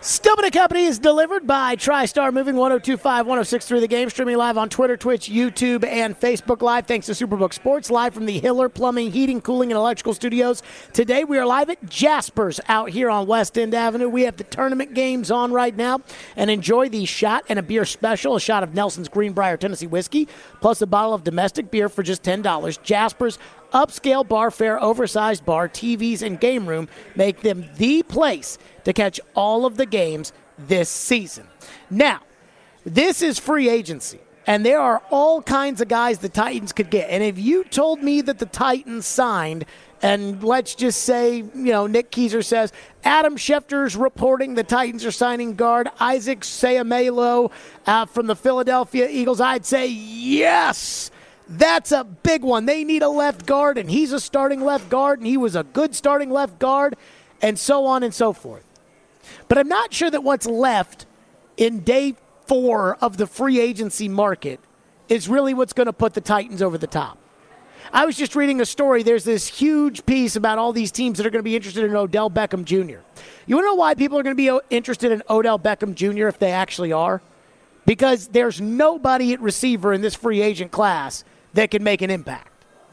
Stupid and Company is delivered by TriStar Moving, 102.5, 106.3 The Game, streaming live on Twitter, Twitch, YouTube, and Facebook Live. Thanks to Superbook Sports, live from the Hiller Plumbing, Heating, Cooling, and Electrical Studios. Today we are live at Jasper's out here on West End Avenue. We have the tournament games on right now, and enjoy the shot and a beer special, a shot of Nelson's Greenbrier Tennessee whiskey, plus a bottle of domestic beer for just $10. Jasper's upscale bar fare, oversized bar, TVs, and game room make them the place to catch all of the games this season. Now, this is free agency, and there are all kinds of guys the Titans could get. And if you told me that the Titans signed, and let's just say, Nick Keiser says, Adam Schefter's reporting the Titans are signing guard Isaac Seumalo from the Philadelphia Eagles, I'd say yes. That's a big one. They need a left guard, and he's a starting left guard, and he was a good starting left guard, and so on and so forth. But I'm not sure that what's left in day 4 of the free agency market is really what's going to put the Titans over the top. I was just reading a story. There's this huge piece about all these teams that are going to be interested in Odell Beckham Jr. You want to know why people are going to be interested in Odell Beckham Jr. if they actually are? Because there's nobody at receiver in this free agent class that can make an impact.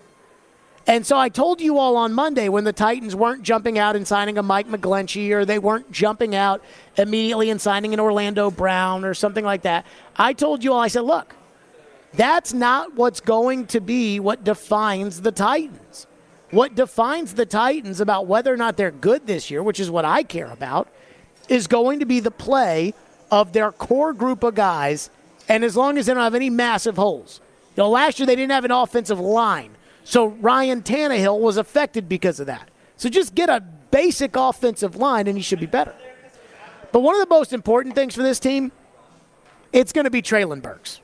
And so I told you all on Monday when the Titans weren't jumping out and signing a Mike McGlinchey, or they weren't jumping out immediately and signing an Orlando Brown or something like that. I told you all, I said, look, that's not what's going to be what defines the Titans. What defines the Titans about whether or not they're good this year, which is what I care about, is going to be the play of their core group of guys, and as long as they don't have any massive holes. Last year they didn't have an offensive line. So Ryan Tannehill was affected because of that. So just get a basic offensive line and you should be better. But one of the most important things for this team, it's going to be Treylon Burks.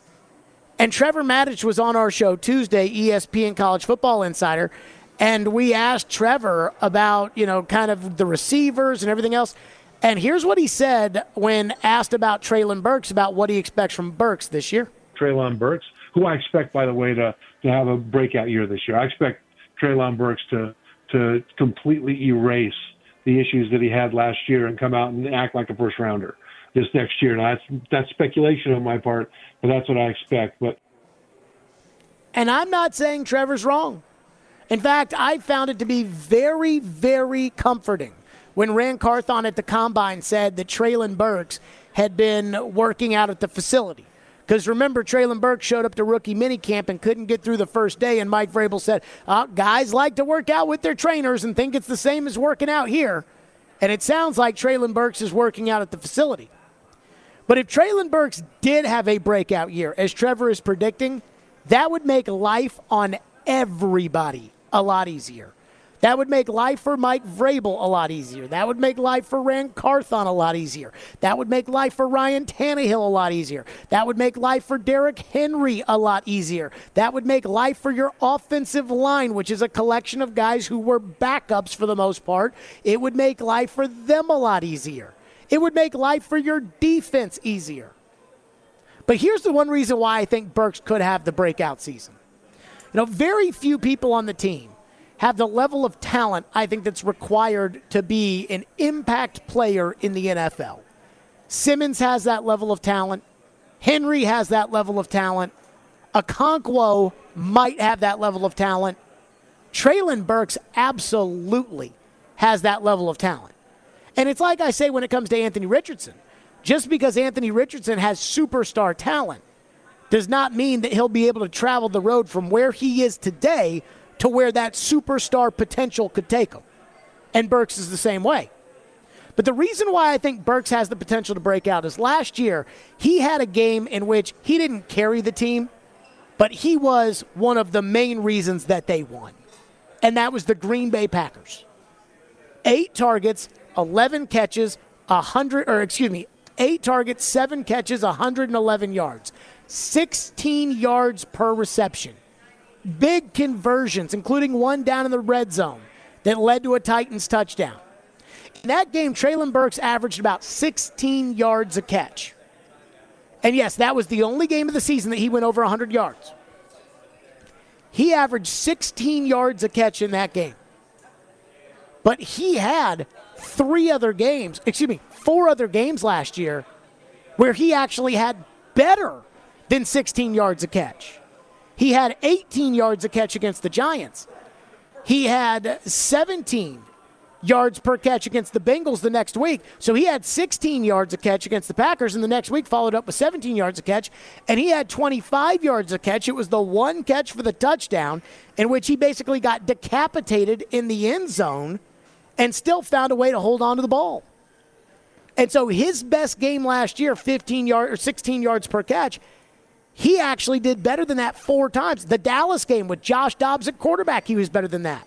And Trevor Maddich was on our show Tuesday, ESPN College Football Insider, and we asked Trevor about, kind of the receivers and everything else. And here's what he said when asked about Treylon Burks, about what he expects from Burks this year. Treylon Burks, who I expect, by the way, to have a breakout year this year. I expect Treylon Burks to completely erase the issues that he had last year and come out and act like a first-rounder this next year. Now, that's speculation on my part, but that's what I expect. And I'm not saying Trevor's wrong. In fact, I found it to be very, very comforting when Rand Carthon at the Combine said that Treylon Burks had been working out at the facility. Because remember, Treylon Burks showed up to rookie minicamp and couldn't get through the first day, and Mike Vrabel said, guys like to work out with their trainers and think it's the same as working out here. And it sounds like Treylon Burks is working out at the facility. But if Treylon Burks did have a breakout year, as Trevor is predicting, that would make life on everybody a lot easier. That would make life for Mike Vrabel a lot easier. That would make life for Rand Carthon a lot easier. That would make life for Ryan Tannehill a lot easier. That would make life for Derrick Henry a lot easier. That would make life for your offensive line, which is a collection of guys who were backups for the most part. It would make life for them a lot easier. It would make life for your defense easier. But here's the one reason why I think Burks could have the breakout season. Very few people on the team have the level of talent I think that's required to be an impact player in the NFL. Simmons has that level of talent. Henry has that level of talent. Okonkwo might have that level of talent. Treylon Burks absolutely has that level of talent. And it's like I say when it comes to Anthony Richardson. Just because Anthony Richardson has superstar talent does not mean that he'll be able to travel the road from where he is today to where that superstar potential could take him. And Burks is the same way. But the reason why I think Burks has the potential to break out is last year he had a game in which he didn't carry the team, but he was one of the main reasons that they won. And that was the Green Bay Packers. 8 targets, 11 catches, 8 targets, 7 catches, 111 yards. 16 yards per reception. Big conversions, including one down in the red zone that led to a Titans touchdown. In that game, Treylon Burks averaged about 16 yards a catch. And yes, that was the only game of the season that he went over 100 yards. He averaged 16 yards a catch in that game. But he had four other games last year where he actually had better than 16 yards a catch. He had 18 yards a catch against the Giants. He had 17 yards per catch against the Bengals the next week. So he had 16 yards a catch against the Packers, and the next week followed up with 17 yards a catch, and he had 25 yards a catch. It was the one catch for the touchdown in which he basically got decapitated in the end zone and still found a way to hold on to the ball. And so his best game last year, 15 yards or 16 yards per catch, he actually did better than that 4 times. The Dallas game with Josh Dobbs at quarterback, he was better than that.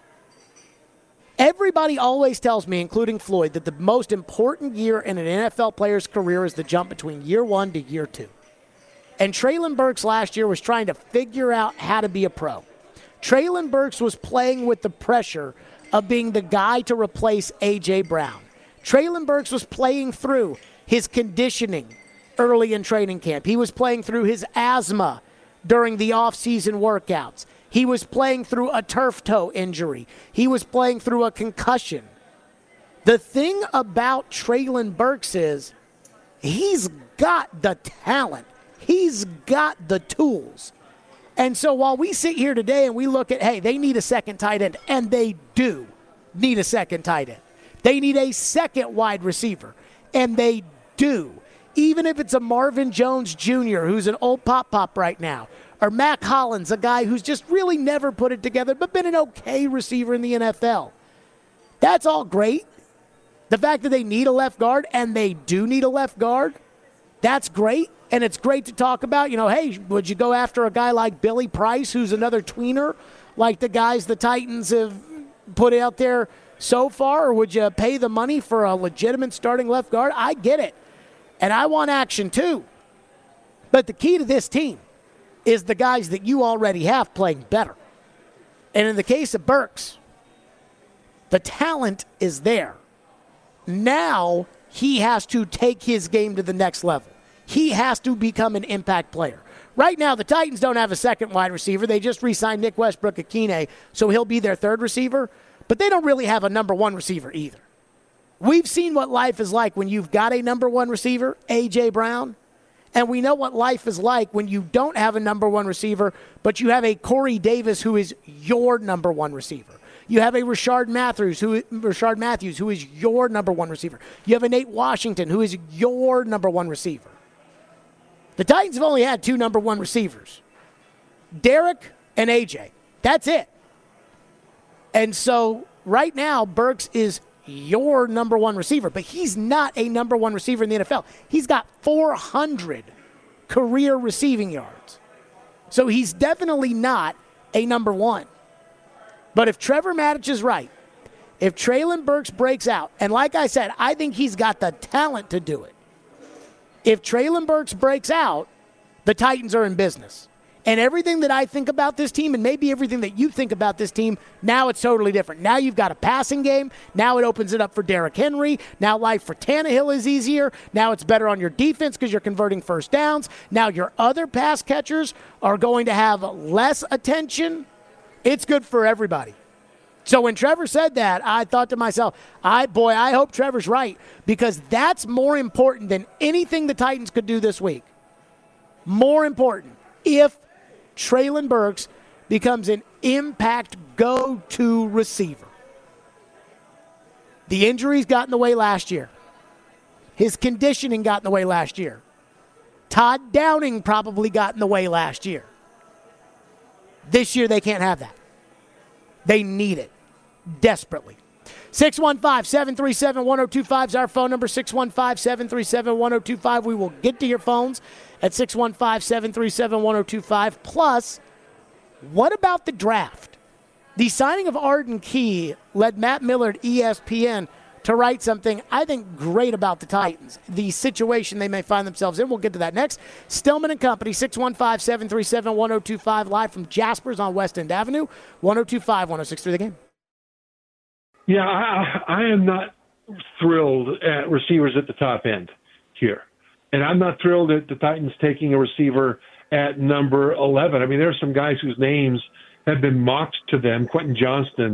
Everybody always tells me, including Floyd, that the most important year in an NFL player's career is the jump between year 1 to year 2. And Treylon Burks last year was trying to figure out how to be a pro. Treylon Burks was playing with the pressure of being the guy to replace A.J. Brown. Treylon Burks was playing through his conditioning early in training camp. He was playing through his asthma during the off-season workouts. He was playing through a turf toe injury. He was playing through a concussion. The thing about Treylon Burks is he's got the talent. He's got the tools. And so while we sit here today and we look at, hey, they need a second tight end, and they do need a second tight end. They need a second wide receiver, and they do. Even if it's a Marvin Jones Jr., who's an old pop right now, or Mac Hollins, a guy who's just really never put it together but been an okay receiver in the NFL. That's all great. The fact that they need a left guard, and they do need a left guard, that's great. And it's great to talk about, hey, would you go after a guy like Billy Price, who's another tweener, like the guys the Titans have put out there so far, or would you pay the money for a legitimate starting left guard? I get it. And I want action too. But the key to this team is the guys that you already have playing better. And in the case of Burks, the talent is there. Now he has to take his game to the next level. He has to become an impact player. Right now, the Titans don't have a second wide receiver. They just re-signed Nick Westbrook-Akine, so he'll be their third receiver. But they don't really have a number one receiver either. We've seen what life is like when you've got a number one receiver, A.J. Brown, and we know what life is like when you don't have a number one receiver, but you have a Corey Davis who is your number one receiver. You have a Rashard Matthews, who is your number one receiver. You have a Nate Washington, who is your number one receiver. The Titans have only had 2 number one receivers, Derek and A.J. That's it. And so right now, Burks is your number one receiver, but he's not a number one receiver in the NFL. He's got 400 career receiving yards. So he's definitely not a number one. But if Trevor Matich is right, if Treylon Burks breaks out, and like I said, I think he's got the talent to do it. If Treylon Burks breaks out, the Titans are in business. And everything that I think about this team, and maybe everything that you think about this team, now it's totally different. Now you've got a passing game. Now it opens it up for Derrick Henry. Now life for Tannehill is easier. Now it's better on your defense because you're converting first downs. Now your other pass catchers are going to have less attention. It's good for everybody. So when Trevor said that, I thought to myself, I hope Trevor's right, because that's more important than anything the Titans could do this week. More important if Treylon Burks becomes an impact go-to receiver. The injuries got in the way last year. His conditioning got in the way last year. Todd Downing probably got in the way last year. This year they can't have that. They need it desperately. 615-737-1025 is our phone number, 615-737-1025. We will get to your phones at 615-737-1025. Plus, what about the draft? The signing of Arden Key led Matt Miller at ESPN to write something I think great about the Titans, the situation they may find themselves in. We'll get to that next. Stillman and Company, 615-737-1025, live from Jaspers on West End Avenue, 102.5-106.3 The Game. Yeah, I am not thrilled at receivers at the top end here. And I'm not thrilled at the Titans taking a receiver at number 11. I mean, there are some guys whose names have been mocked to them. Quentin Johnston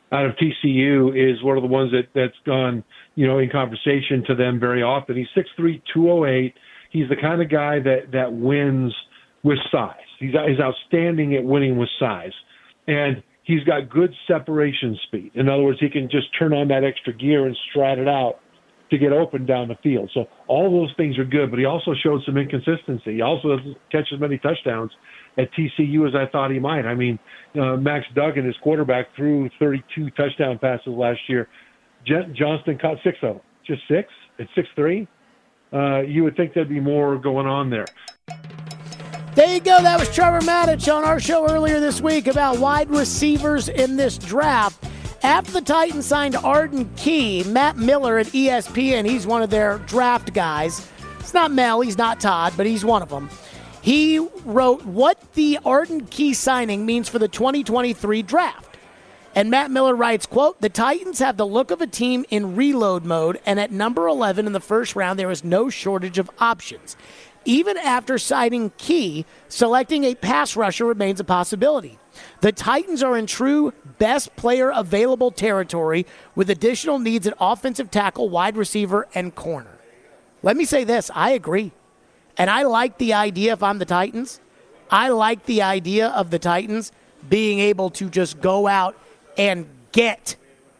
out of TCU is one of the ones that's gone, in conversation to them very often. He's 6'3", 208. He's the kind of guy that wins with size. He's outstanding at winning with size. And he's got good separation speed. In other words, he can just turn on that extra gear and stride it out to get open down the field. So all those things are good, but he also showed some inconsistency. He also doesn't catch as many touchdowns at TCU as I thought he might. I mean, Max Duggan, his quarterback, threw 32 touchdown passes last year. Johnston caught 6 of them. Just 6 at 6'3"? You would think there'd be more going on there. There you go. That was Trevor Matich on our show earlier this week about wide receivers in this draft. After the Titans signed Arden Key, Matt Miller at ESPN, he's one of their draft guys. It's not Mel, he's not Todd, but he's one of them. He wrote what the Arden Key signing means for the 2023 draft. And Matt Miller writes, quote, "The Titans have the look of a team in reload mode, and at number 11 in the first round, there is no shortage of options. Even after signing Key, selecting a pass rusher remains a possibility. The Titans are in true best player available territory with additional needs at offensive tackle, wide receiver, and corner." Let me say this. I agree. And I like the idea if I'm the Titans. I like the idea of the Titans being able to just go out and get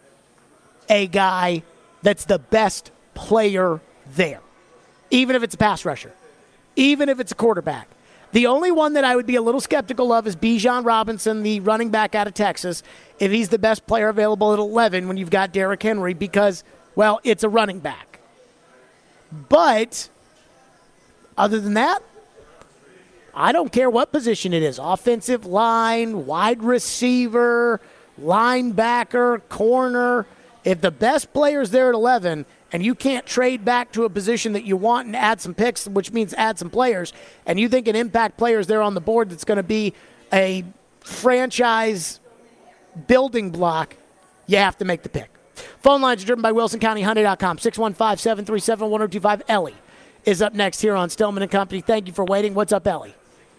a guy that's the best player there, even if it's a pass rusher, even if it's a quarterback. The only one that I would be a little skeptical of is Bijan Robinson, the running back out of Texas, if he's the best player available at 11 when you've got Derrick Henry because, well, it's a running back. But other than that, I don't care what position it is. Offensive line, wide receiver, linebacker, corner. If the best player's there at 11 and you can't trade back to a position that you want and add some picks, which means add some players, and you think an impact player is there on the board that's going to be a franchise building block, you have to make the pick. Phone lines are driven by WilsonCountyHyundai.com, 615-737-1025. Ellie is up next here on Stillman & Company. Thank you for waiting. What's up, Ellie?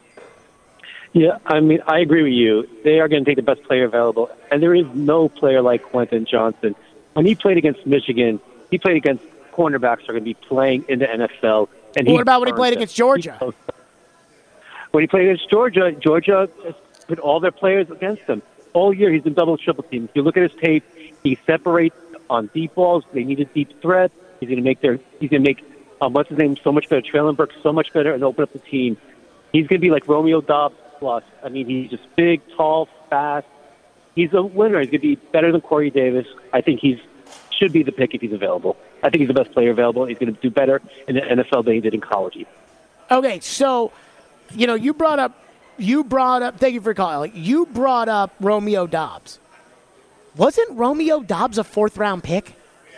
Yeah, I mean, I agree with you. They are going to take the best player available, and there is no player like Quentin Johnston. When he played against Michigan, he played against cornerbacks that are going to be playing in the NFL. And what about when he played against Georgia? When he played against Georgia, Georgia put all their players against him. All year he's been double, triple team. If you look at his tape, he separates on deep balls. They need a deep threat. He's going to make what's his name so much better, Traylon Burks so much better, and open up the team. He's going to be like Romeo Doubs plus. I mean, he's just big, tall, fast. He's a winner. He's going to be better than Corey Davis. I think he should be the pick if he's available. I think he's the best player available. He's going to do better in the NFL than he did in college. Okay, so, you brought up, thank you for calling. You brought up Romeo Doubs. Wasn't Romeo Doubs a 4th-round pick?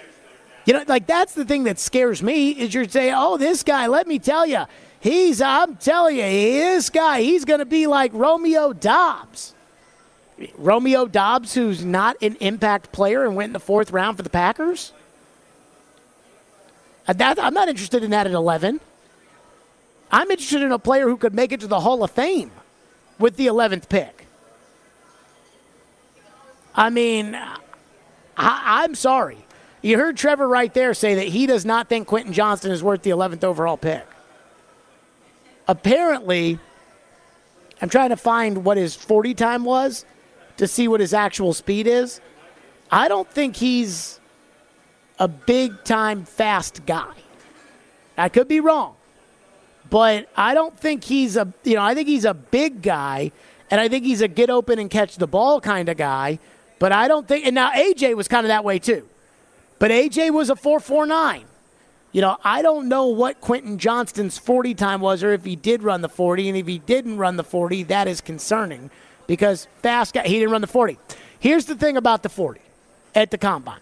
That's the thing that scares me is you're saying, oh, this guy, let me tell you, I'm telling you, this guy, he's going to be like Romeo Doubs. Romeo Doubs, who's not an impact player and went in the 4th round for the Packers? I'm not interested in that at 11. I'm interested in a player who could make it to the Hall of Fame with the 11th pick. I mean, I'm sorry. You heard Trevor right there say that he does not think Quentin Johnston is worth the 11th overall pick. Apparently, I'm trying to find what his 40 time was to see what his actual speed is. I don't think he's a big-time fast guy. I could be wrong. But I don't think I think he's a big guy, and I think he's a get open and catch the ball kind of guy. But I don't think, and now AJ was kind of that way too. But AJ was a 4.49. I don't know what Quentin Johnston's 40 time was or if he did run the 40. And if he didn't run the 40, that is concerning because fast guy, he didn't run the 40. Here's the thing about the 40 at the combine.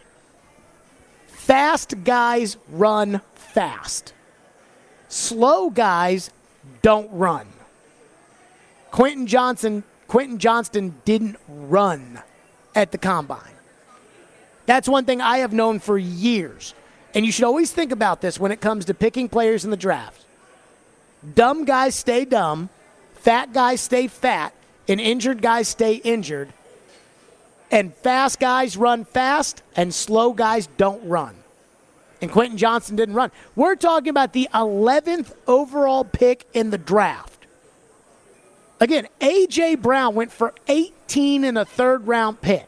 Fast guys run fast. Slow guys don't run. Quentin Johnston didn't run at the combine. That's one thing I have known for years. And you should always think about this when it comes to picking players in the draft. Dumb guys stay dumb, fat guys stay fat, and injured guys stay injured. And fast guys run fast, and slow guys don't run. And Quentin Johnston didn't run. We're talking about the 11th overall pick in the draft. Again, A.J. Brown went for 18 in a third-round pick.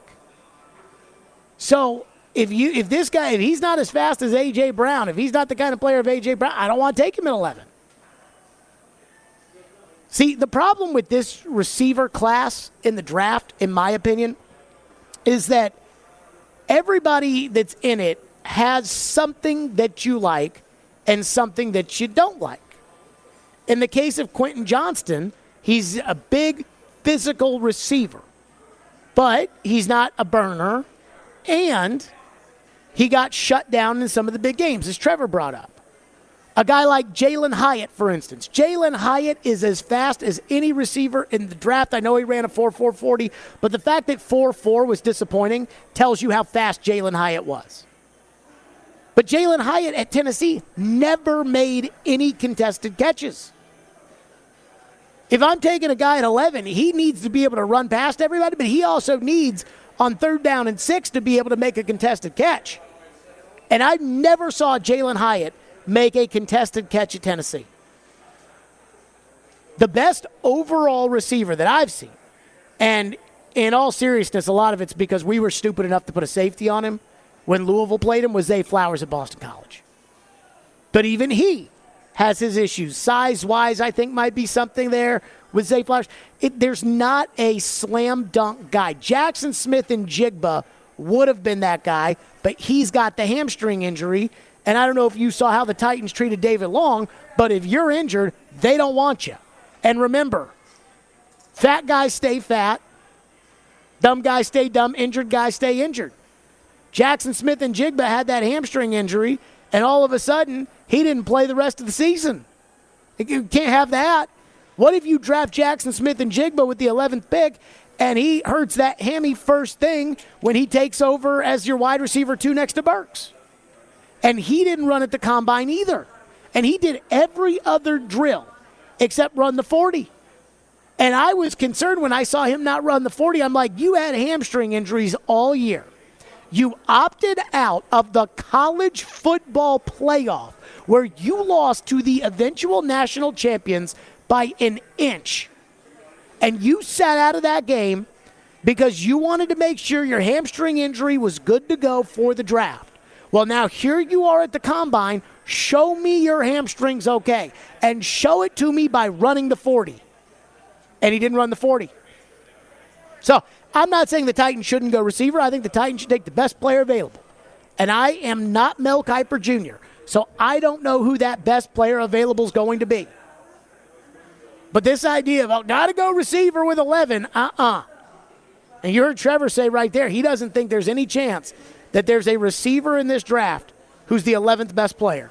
So if he's not as fast as A.J. Brown, if he's not the kind of player of A.J. Brown, I don't want to take him at 11. See, the problem with this receiver class in the draft, in my opinion, is that everybody that's in it has something that you like and something that you don't like. In the case of Quentin Johnston, he's a big physical receiver, but he's not a burner, and he got shut down in some of the big games, as Trevor brought up. A guy like Jalen Hyatt, for instance. Jalen Hyatt is as fast as any receiver in the draft. I know he ran a 4.4 40, but the fact that 4.4 was disappointing tells you how fast Jalen Hyatt was. But Jalen Hyatt at Tennessee never made any contested catches. If I'm taking a guy at 11, he needs to be able to run past everybody, but he also needs, on 3rd down and 6, to be able to make a contested catch. And I never saw Jalen Hyatt make a contested catch at Tennessee. The best overall receiver that I've seen, and in all seriousness, a lot of it's because we were stupid enough to put a safety on him when Louisville played him, was Zay Flowers at Boston College. But even he has his issues. Size-wise, I think might be something there with Zay Flowers. There's not a slam dunk guy. Jackson Smith-Njigba would have been that guy, but he's got the hamstring injury. And I don't know if you saw how the Titans treated David Long, but if you're injured, they don't want you. And remember, fat guys stay fat, dumb guys stay dumb, injured guys stay injured. Jackson Smith-Njigba had that hamstring injury, and all of a sudden, he didn't play the rest of the season. You can't have that. What if you draft Jackson Smith-Njigba with the 11th pick, and he hurts that hammy first thing when he takes over as your wide receiver 2 next to Burks? And he didn't run at the combine either. And he did every other drill except run the 40. And I was concerned when I saw him not run the 40. I'm like, you had hamstring injuries all year. You opted out of the college football playoff where you lost to the eventual national champions by an inch. And you sat out of that game because you wanted to make sure your hamstring injury was good to go for the draft. Well, now here you are at the combine. Show me your hamstring's okay. And show it to me by running the 40. And he didn't run the 40. So I'm not saying the Titans shouldn't go receiver. I think the Titans should take the best player available. And I am not Mel Kiper Jr., so I don't know who that best player available is going to be. But this idea of, got to go receiver with 11, And you heard Trevor say right there, he doesn't think there's any chance that there's a receiver in this draft who's the 11th best player.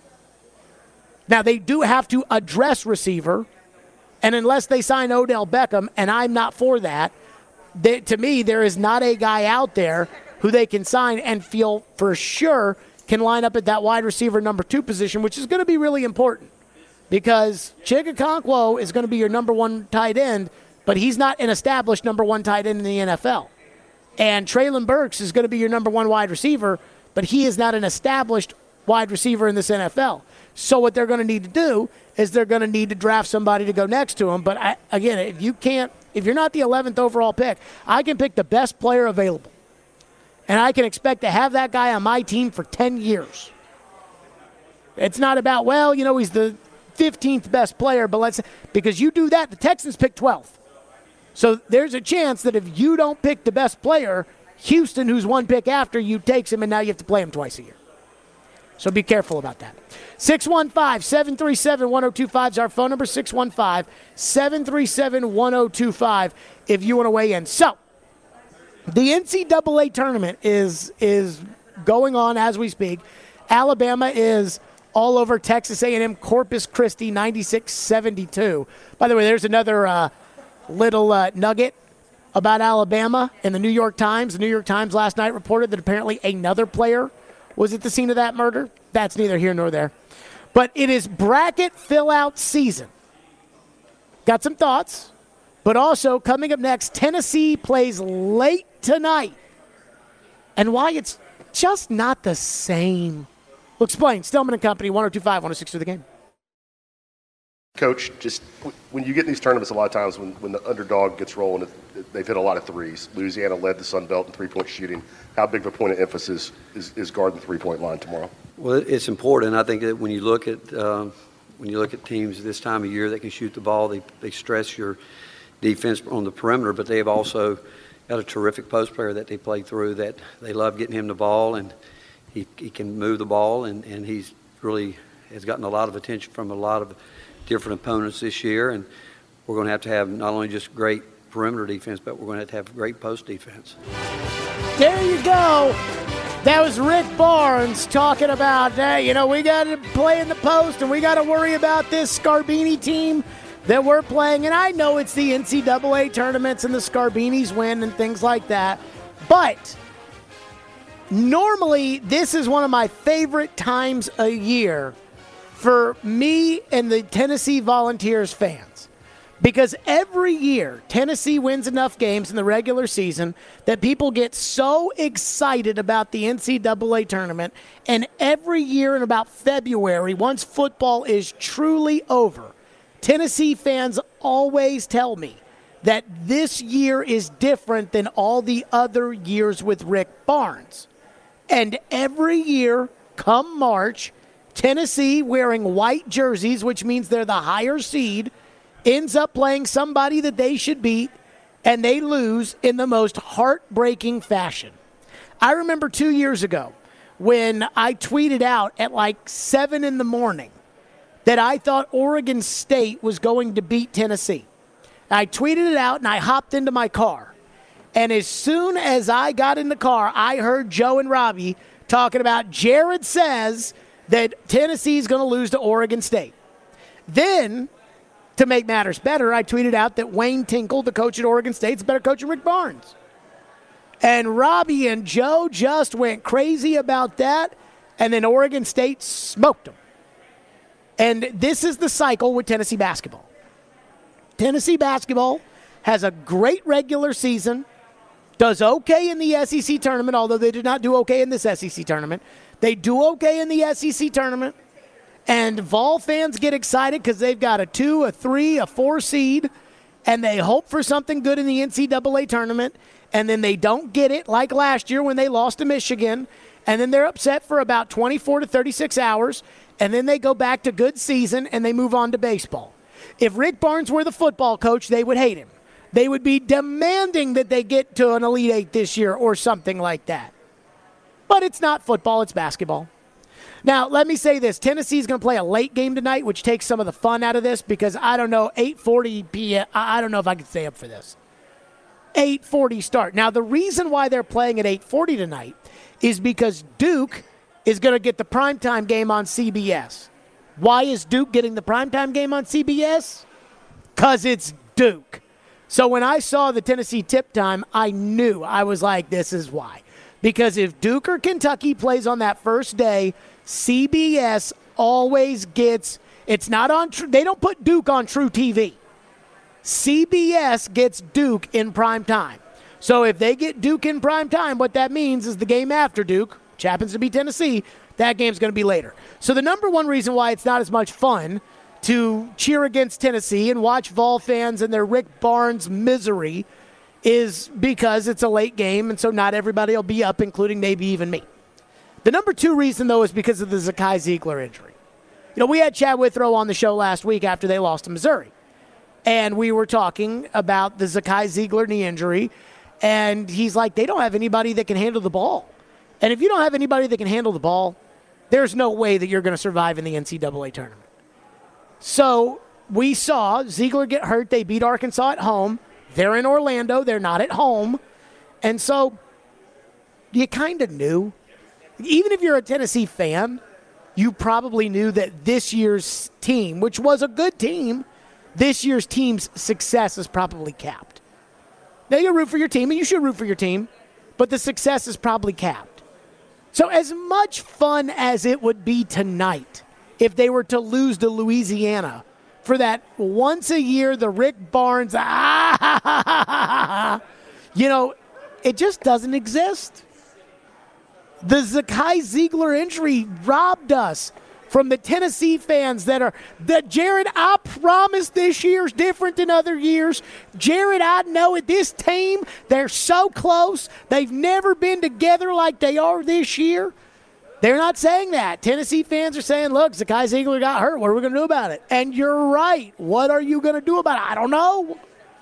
Now, they do have to address receiver, and unless they sign Odell Beckham, and I'm not for that, to me, there is not a guy out there who they can sign and feel for sure can line up at that wide receiver number 2 position, which is going to be really important because Chig Okonkwo is going to be your number 1 tight end, but he's not an established number 1 tight end in the NFL. And Treylon Burks is going to be your number 1 wide receiver, but he is not an established wide receiver in this NFL. So what they're going to need to do is they're going to need to draft somebody to go next to him. But again, if you're not the 11th overall pick, I can pick the best player available. And I can expect to have that guy on my team for 10 years. It's not about, he's the 15th best player, but because you do that, the Texans pick 12th. So there's a chance that if you don't pick the best player, Houston, who's 1 pick after you, takes him, and now you have to play him twice a year. So be careful about that. 615-737-1025 is our phone number, 615-737-1025 if you want to weigh in. So the NCAA tournament is going on as we speak. Alabama is all over Texas A&M Corpus Christi, 96-72. By the way, there's another little nugget about Alabama in the New York Times. The New York Times last night reported that apparently another player was at the scene of that murder. That's neither here nor there. But it is bracket fill-out season. Got some thoughts. But also, coming up next, Tennessee plays late tonight. And why it's just not the same. We'll explain. Stillman and Company, 102.5, 106 The Game. Coach, just when you get in these tournaments, a lot of times when the underdog gets rolling, they've hit a lot of threes. Louisiana led the Sun Belt in three-point shooting. How big of a point of emphasis is guarding the three-point line tomorrow? Well, it's important. I think that when you look at teams this time of year that can shoot the ball, they stress your defense on the perimeter, but they have also got a terrific post player that they play through that they love getting him the ball, and he can move the ball, and he's really has gotten a lot of attention from a lot of different opponents this year, and we're going to have not only just great perimeter defense, but we're going to have great post defense. There you go. That was Rick Barnes talking about, we got to play in the post and we got to worry about this Scarbini team that we're playing. And I know it's the NCAA tournaments and the Scarbinis win and things like that. But normally this is one of my favorite times a year for me and the Tennessee Volunteers fans, because every year Tennessee wins enough games in the regular season that people get so excited about the NCAA tournament, and every year in about February, once football is truly over, Tennessee fans always tell me that this year is different than all the other years with Rick Barnes. And every year, come March, Tennessee, wearing white jerseys, which means they're the higher seed, ends up playing somebody that they should beat, and they lose in the most heartbreaking fashion. I remember 2 years ago when I tweeted out at like 7 in the morning that I thought Oregon State was going to beat Tennessee. I tweeted it out, and I hopped into my car. And as soon as I got in the car, I heard Joe and Robbie talking about Jared says that Tennessee's going to lose to Oregon State. Then, to make matters better, I tweeted out that Wayne Tinkle, the coach at Oregon State, is a better coach than Rick Barnes. And Robbie and Joe just went crazy about that, and then Oregon State smoked them. And this is the cycle with Tennessee basketball. Tennessee basketball has a great regular season, does okay in the SEC tournament, although they did not do okay in this SEC tournament. They do okay in the SEC tournament, and Vol fans get excited because they've got a 2, a 3, a 4 seed, and they hope for something good in the NCAA tournament, and then they don't get it like last year when they lost to Michigan, and then they're upset for about 24 to 36 hours, and then they go back to good season, and they move on to baseball. If Rick Barnes were the football coach, they would hate him. They would be demanding that they get to an Elite Eight this year or something like that. But it's not football, it's basketball. Now, let me say this. Tennessee's going to play a late game tonight, which takes some of the fun out of this because, I don't know, 8:40 p.m., I don't know if I can stay up for this. 8:40 start. Now, the reason why they're playing at 8:40 tonight is because Duke is going to get the primetime game on CBS. Why is Duke getting the primetime game on CBS? Because it's Duke. So when I saw the Tennessee tip time, I knew. I was like, this is why. Because if Duke or Kentucky plays on that first day, CBS always gets, it's not on, they don't put Duke on True TV. CBS gets Duke in prime time. So if they get Duke in prime time, what that means is the game after Duke, which happens to be Tennessee, that game's going to be later. So the number one reason why it's not as much fun to cheer against Tennessee and watch Vol fans and their Rick Barnes misery is because it's a late game, and so not everybody will be up, including maybe even me. The number two reason, though, is because of the Zakai Ziegler injury. You know, we had Chad Withrow on the show last week after they lost to Missouri, and we were talking about the Zakai Ziegler knee injury, and he's like, they don't have anybody that can handle the ball. And if you don't have anybody that can handle the ball, there's no way that you're going to survive in the NCAA tournament. So we saw Ziegler get hurt. They beat Arkansas at home. They're in Orlando. They're not at home. And so you kind of knew. Even if you're a Tennessee fan, you probably knew that this year's team, which was a good team, this year's team's success is probably capped. Now you root for your team, and you should root for your team, but the success is probably capped. So as much fun as it would be tonight if they were to lose to Louisiana for that once a year, the Rick Barnes, it just doesn't exist. The Zakai Ziegler injury robbed us from the Tennessee fans that Jared, I promise this year's different than other years. Jared, I know it. This team, they're so close. They've never been together like they are this year. They're not saying that. Tennessee fans are saying, look, Zakai Ziegler got hurt. What are we going to do about it? And you're right. What are you going to do about it? I don't know.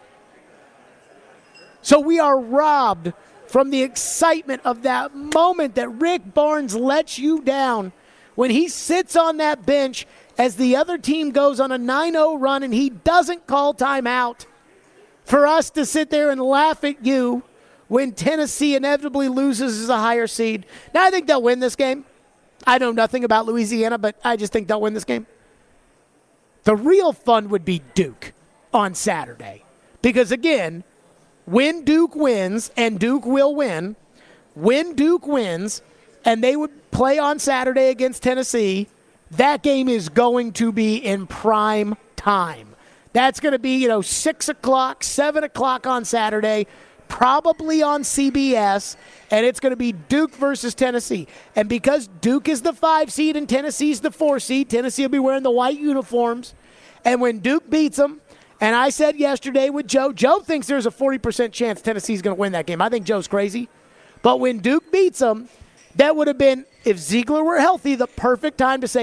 So we are robbed from the excitement of that moment that Rick Barnes lets you down when he sits on that bench as the other team goes on a 9-0 run and he doesn't call timeout, for us to sit there and laugh at you when Tennessee inevitably loses as a higher seed. Now, I think they'll win this game. I know nothing about Louisiana, but I just think they'll win this game. The real fun would be Duke on Saturday. Because, again, when Duke wins, and Duke will win, when Duke wins, and they would play on Saturday against Tennessee, that game is going to be in prime time. That's going to be, 6 o'clock, 7 o'clock on Saturday, probably on CBS, and it's going to be Duke versus Tennessee. And because Duke is the 5 seed and Tennessee's the 4 seed, Tennessee will be wearing the white uniforms. And when Duke beats them, and I said yesterday with Joe thinks there's a 40% chance Tennessee's going to win that game. I think Joe's crazy. But when Duke beats them, that would have been, if Ziegler were healthy, the perfect time to say,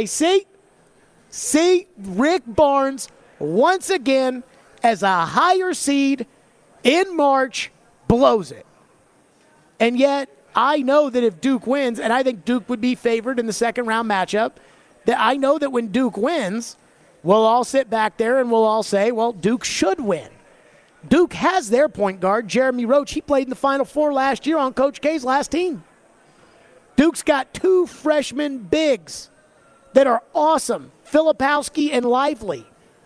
see, Rick Barnes, once again, as a higher seed in March, blows it. And yet, I know that if Duke wins, and I think Duke would be favored in the second round matchup, that I know that when Duke wins, we'll all sit back there and we'll all say, well, Duke should win. Duke has their point guard, Jeremy Roach. He played in the Final Four last year on Coach K's last team. Duke's got 2 freshman bigs that are awesome, Filipowski and Lively.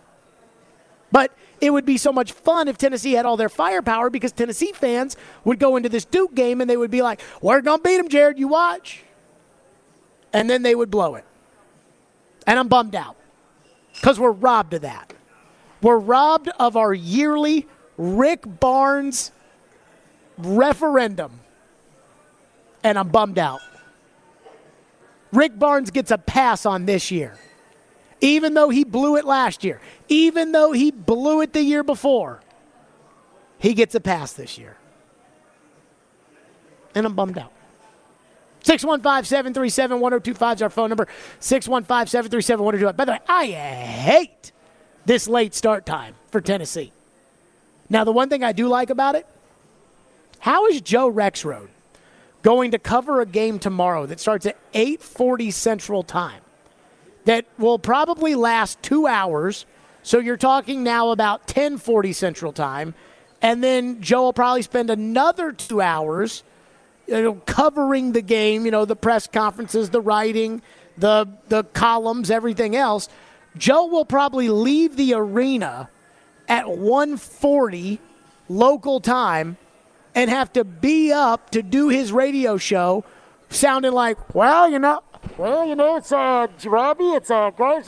But it would be so much fun if Tennessee had all their firepower, because Tennessee fans would go into this Duke game and they would be like, we're going to beat them, Jared, you watch. And then they would blow it. And I'm bummed out because we're robbed of that. We're robbed of our yearly Rick Barnes referendum. And I'm bummed out. Rick Barnes gets a pass on this year, even though he blew it last year, even though he blew it the year before. He gets a pass this year. And I'm bummed out. 615-737-1025 is our phone number. 615-737-1025. By the way, I hate this late start time for Tennessee. Now, the one thing I do like about it, how is Joe Rexrode going to cover a game tomorrow that starts at 8:40 Central Time that will probably last 2 hours? So you're talking now about 10:40 Central Time. And then Joe will probably spend another 2 hours covering the game, the press conferences, the writing, the columns, everything else. Joe will probably leave the arena at 1:40 local time and have to be up to do his radio show sounding like, it's Robbie, it's great.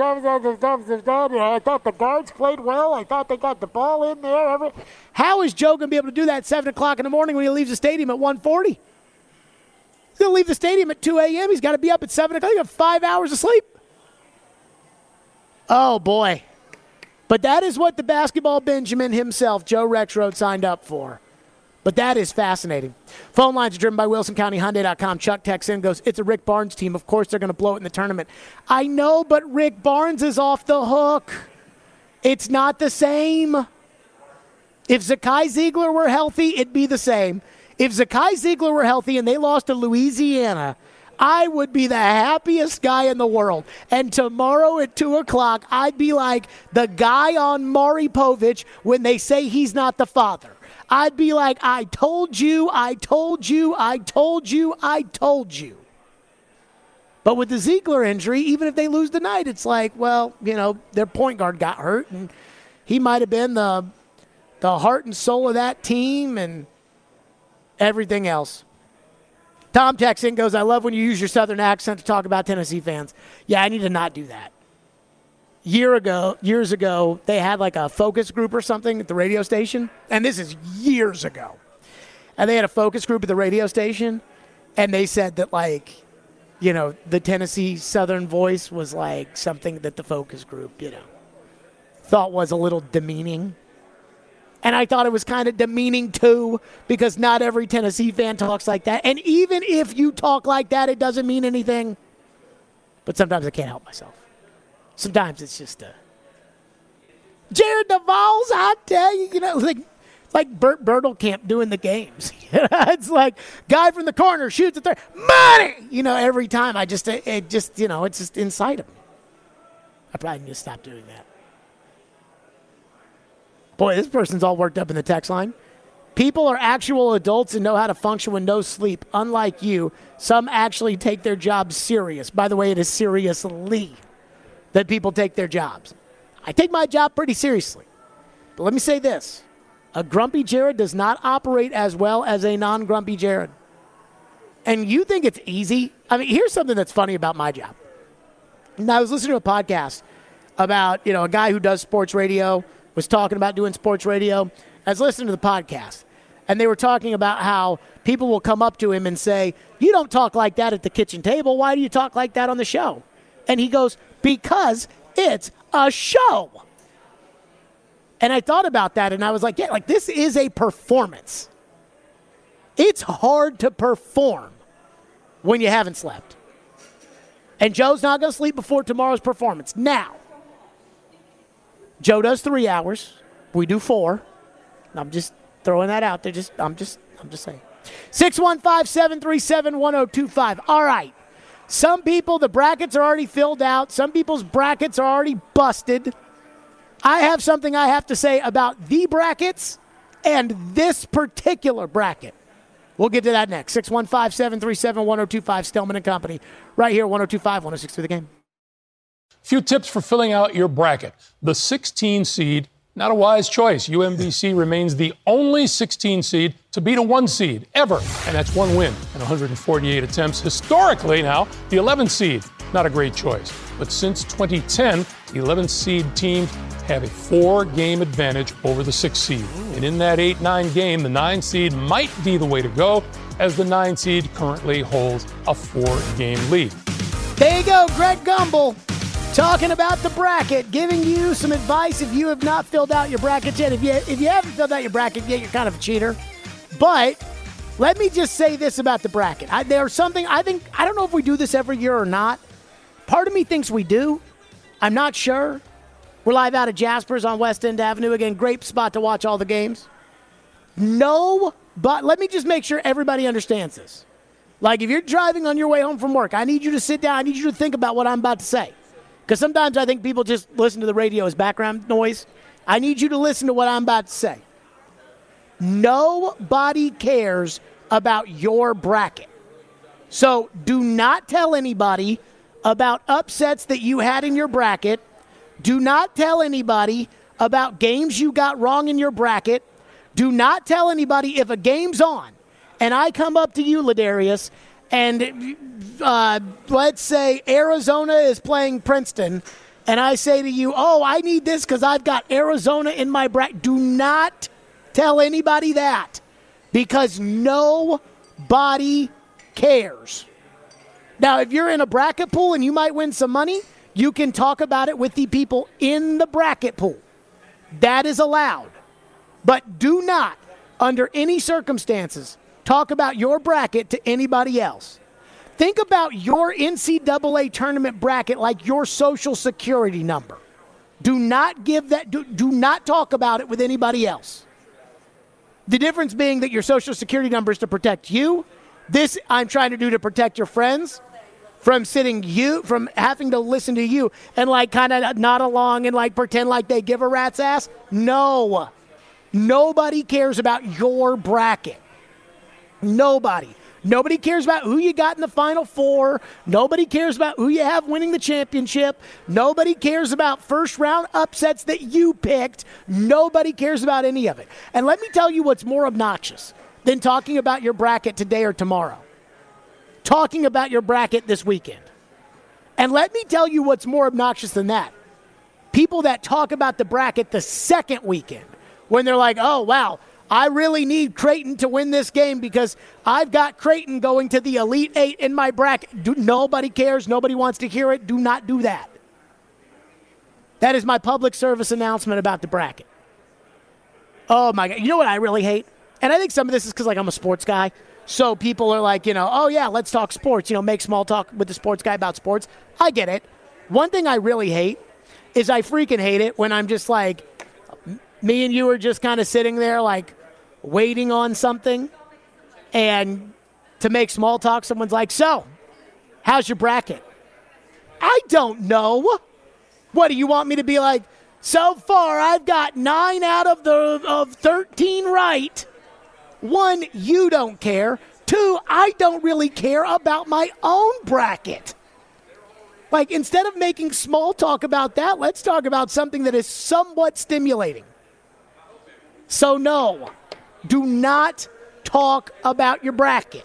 I thought the guards played well. I thought they got the ball in there. How is Joe going to be able to do that at 7 o'clock in the morning when he leaves the stadium at 1:40? He's going to leave the stadium at 2 a.m. He's got to be up at 7 o'clock. He's got 5 hours of sleep. Oh, boy. But that is what the basketball Benjamin himself, Joe Rexrode, signed up for. But that is fascinating. Phone lines are driven by WilsonCountyHyundai.com. Chuck texts in and goes, it's a Rick Barnes team. Of course they're going to blow it in the tournament. I know, but Rick Barnes is off the hook. It's not the same. If Zakai Ziegler were healthy, it'd be the same. If Zakai Ziegler were healthy and they lost to Louisiana, I would be the happiest guy in the world. And tomorrow at 2 o'clock, I'd be like the guy on Maury Povich when they say he's not the father. I'd be like, I told you, I told you, I told you, I told you. But with the Ziegler injury, even if they lose tonight, it's like, well, their point guard got hurt, and he might have been the heart and soul of that team and everything else. Tom Texan goes, I love when you use your southern accent to talk about Tennessee fans. Yeah, I need to not do that. years ago, they had like a focus group or something at the radio station. And this is years ago. And they had a focus group at the radio station. And they said that, like, you know, the Tennessee Southern voice was like something that the focus group, you know, thought was a little demeaning. And I thought it was kind of demeaning, too, because not every Tennessee fan talks like that. And even if you talk like that, it doesn't mean anything. But sometimes I can't help myself. Sometimes it's just Jared Duvall's, I tell you, you know, like Bert Bertelkamp doing the games. It's like guy from the corner shoots at third. Money! You know, every time it just, you know, it's just inside of me. I probably need to stop doing that. Boy, this person's all worked up in the text line. People are actual adults and know how to function with no sleep. Unlike you, some actually take their jobs serious. By the way, it is seriously that people take their jobs. I take my job pretty seriously. But let me say this. A grumpy Jared does not operate as well as a non-grumpy Jared. And you think it's easy? I mean, here's something that's funny about my job. Now, I was listening to a podcast about, you know, a guy who does sports radio, was talking about doing sports radio. I was listening to the podcast, and they were talking about how people will come up to him and say, you don't talk like that at the kitchen table. Why do you talk like that on the show? And he goes, because it's a show. And I thought about that, and I was like, yeah, like this is a performance. It's hard to perform when you haven't slept. And Joe's not going to sleep before tomorrow's performance. Now, Joe does 3 hours. We do 4. I'm just throwing that out there. I'm just saying. 615-737-1025. All right. Some people, the brackets are already filled out. Some people's brackets are already busted. I have something I have to say about the brackets and this particular bracket. We'll get to that next. 615-737-1025, Stillman and Company. Right here, 102.5, 106.3 The Game. Few tips for filling out your bracket. The 16 seed, not a wise choice. UMBC remains the only 16 seed to beat a 1 seed ever, and that's 1 win in 148 attempts. Historically now, the 11th seed, not a great choice. But since 2010, the 11th seed teams have a 4-game advantage over the 6th seed. And in that 8-9 game, the 9 seed might be the way to go, as the 9 seed currently holds a 4-game lead. There you go, Greg Gumbel. Talking about the bracket, giving you some advice if you have not filled out your bracket yet. If you haven't filled out your bracket yet, you're kind of a cheater. But let me just say this about the bracket. There's something I don't know if we do this every year or not. Part of me thinks we do. I'm not sure. We're live out of Jasper's on West End Avenue. Again, great spot to watch all the games. No, but let me just make sure everybody understands this. Like if you're driving on your way home from work, I need you to sit down. I need you to think about what I'm about to say. Because sometimes I think people just listen to the radio as background noise. I need you to listen to what I'm about to say. Nobody cares about your bracket. So do not tell anybody about upsets that you had in your bracket. Do not tell anybody about games you got wrong in your bracket. Do not tell anybody if a game's on and I come up to you, Ladarius, and let's say Arizona is playing Princeton, and I say to you, oh, I need this because I've got Arizona in my bracket. Do not tell anybody that because nobody cares. Now, if you're in a bracket pool and you might win some money, you can talk about it with the people in the bracket pool. That is allowed. But do not, under any circumstances, talk about your bracket to anybody else. Think about your NCAA tournament bracket like your social security number. Do not give that. Do not talk about it with anybody else. The difference being that your social security number is to protect you. This I'm trying to do to protect your friends from from having to listen to you and like kind of nod along and like pretend like they give a rat's ass. No. Nobody cares about your bracket. Nobody. Nobody cares about who you got in the Final Four. Nobody cares about who you have winning the championship. Nobody cares about first-round upsets that you picked. Nobody cares about any of it. And let me tell you what's more obnoxious than talking about your bracket today or tomorrow. Talking about your bracket this weekend. And let me tell you what's more obnoxious than that. people that talk about the bracket the second weekend when they're like, oh, wow, I really need Creighton to win this game because I've got Creighton going to the Elite Eight in my bracket. Nobody cares. Nobody wants to hear it. Do not do that. That is my public service announcement about the bracket. Oh, my God. You know what I really hate? And I think some of this is because, like, I'm a sports guy. So people are like, oh, yeah, let's talk sports. Make small talk with the sports guy about sports. I get it. One thing I really hate is I freaking hate it when I'm just like, me and you are just kind of sitting there, like, waiting on something. And to make small talk, someone's like, so, how's your bracket? I don't know. What, do you want me to be like, so far I've got 9 out of 13 right. 1, you don't care. 2, I don't really care about my own bracket. Like, instead of making small talk about that, let's talk about something that is somewhat stimulating. So no, do not talk about your bracket.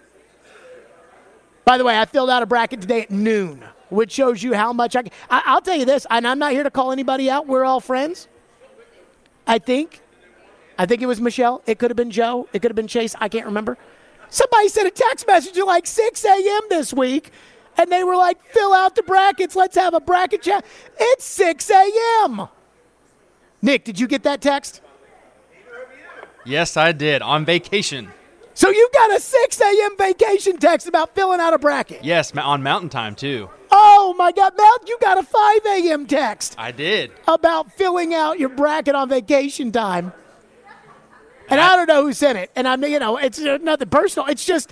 By the way, I filled out a bracket today at noon, which shows you how much I'll tell you this, and I'm not here to call anybody out. We're all friends. I think it was Michelle. It could have been Joe. It could have been Chase. I can't remember. Somebody sent a text message at like 6 a.m. this week, and they were like, fill out the brackets. Let's have a bracket chat. It's 6 a.m. Nick, did you get that text? Yes, I did. On vacation. So you got a 6 a.m. vacation text about filling out a bracket? Yes, on Mountain Time, too. Oh, my God. Mel, you got a 5 a.m. text. I did. About filling out your bracket on vacation time. And I don't know who sent it. And it's nothing personal. It's just,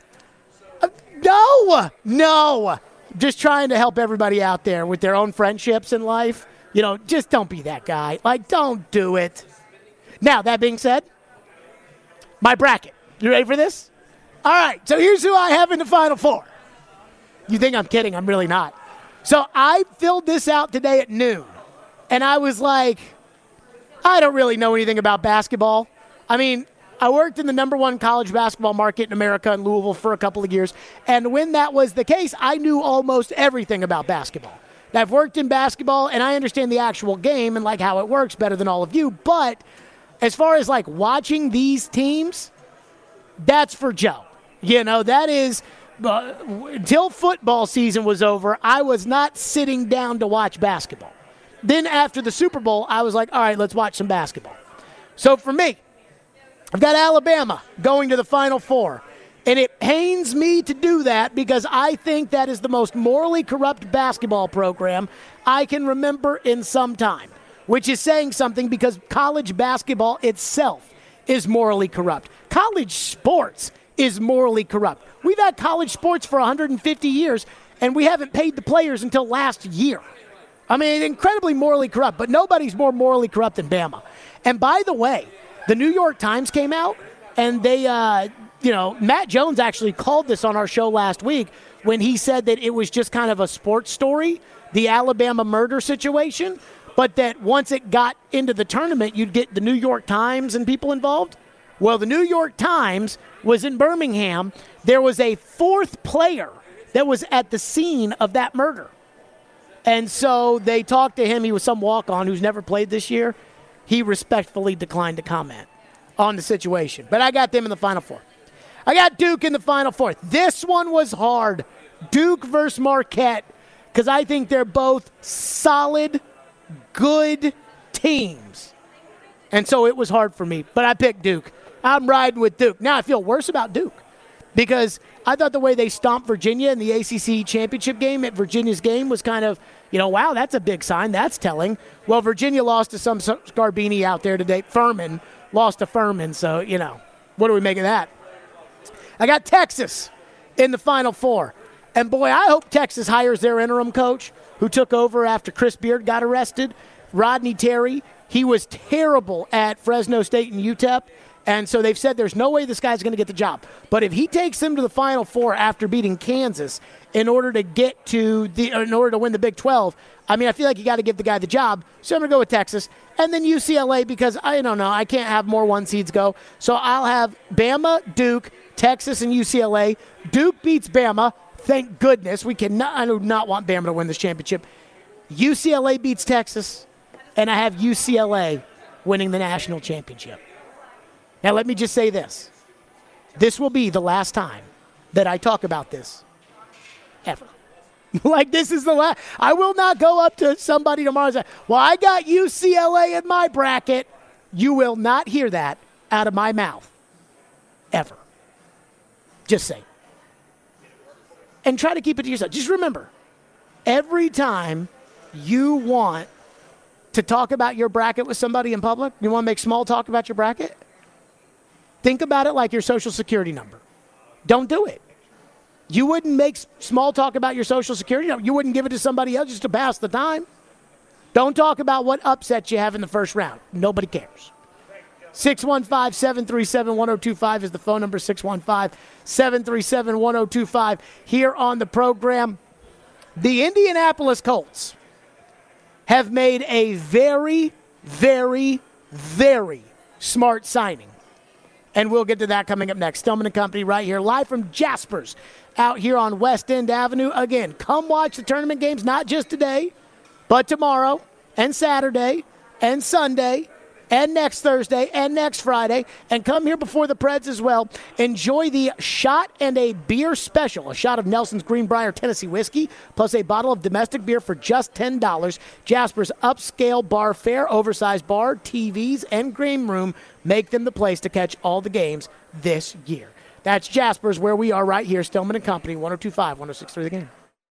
no. Just trying to help everybody out there with their own friendships in life. Just don't be that guy. Like, don't do it. Now, that being said, my bracket. You ready for this? All right, so here's who I have in the Final Four. You think I'm kidding? I'm really not. So I filled this out today at noon, and I was like, I don't really know anything about basketball. I mean, I worked in the #1 college basketball market in America in Louisville for a couple of years, and when that was the case, I knew almost everything about basketball. Now, I've worked in basketball, and I understand the actual game and like how it works better than all of you, but as far as like watching these teams, that's for Joe. That is, until football season was over, I was not sitting down to watch basketball. Then after the Super Bowl, I was like, all right, let's watch some basketball. So for me, I've got Alabama going to the Final Four. And it pains me to do that because I think that is the most morally corrupt basketball program I can remember in some time, which is saying something because college basketball itself is morally corrupt. College sports is morally corrupt. We've had college sports for 150 years, and we haven't paid the players until last year. I mean, incredibly morally corrupt, but nobody's more morally corrupt than Bama. And by the way, the New York Times came out, and they, Matt Jones actually called this on our show last week when he said that it was just kind of a sports story, the Alabama murder situation, but that once it got into the tournament, you'd get the New York Times and people involved. Well, the New York Times was in Birmingham. There was a 4th player that was at the scene of that murder. And so they talked to him. He was some walk-on who's never played this year. He respectfully declined to comment on the situation. But I got them in the Final Four. I got Duke in the Final Four. This one was hard. Duke versus Marquette, because I think they're both solid, good teams. And so it was hard for me, but I picked Duke. I'm riding with Duke. Now I feel worse about Duke because I thought the way they stomped Virginia in the ACC championship game at Virginia's game was kind of, wow, that's a big sign. That's telling. Well, Virginia lost to some Scarbini out there today. Furman lost to Furman, so, what do we make of that? I got Texas in the Final Four. And, boy, I hope Texas hires their interim coach who took over after Chris Beard got arrested, Rodney Terry. He was terrible at Fresno State and UTEP. And so they've said there's no way this guy's going to get the job. But if he takes them to the Final Four after beating Kansas in order to win the Big 12, I feel like you got to give the guy the job. So I'm going to go with Texas. And then UCLA because, I don't know, I can't have more 1 seeds go. So I'll have Bama, Duke, Texas, and UCLA. Duke beats Bama. Thank goodness. I do not want Bama to win this championship. UCLA beats Texas. and I have UCLA winning the national championship. Now, let me just say this. This will be the last time that I talk about this ever. Like, this is the last. I will not go up to somebody tomorrow and say, well, I got UCLA in my bracket. You will not hear that out of my mouth ever. Just say. And try to keep it to yourself. Just remember, every time you want to talk about your bracket with somebody in public, you want to make small talk about your bracket, think about it like your social security number. Don't do it. You wouldn't make small talk about your social security number. You wouldn't give it to somebody else just to pass the time. Don't talk about what upsets you have in the first round. Nobody cares. 615-737-1025 is the phone number, 615-737-1025. Here on the program, the Indianapolis Colts have made a very, very, very smart signing. And we'll get to that coming up next. Stillman & Company right here, live from Jasper's out here on West End Avenue. Again, come watch the tournament games, not just today, but tomorrow and Saturday and Sunday and next Thursday and next Friday. And come here before the Preds as well. Enjoy the shot and a beer special. A shot of Nelson's Greenbrier Tennessee whiskey, plus a bottle of domestic beer for just $10. Jasper's upscale bar fare, oversized bar, TVs, and game room make them the place to catch all the games this year. That's Jasper's, where we are right here, Stillman & Company, 102.5, 106.3 The Game.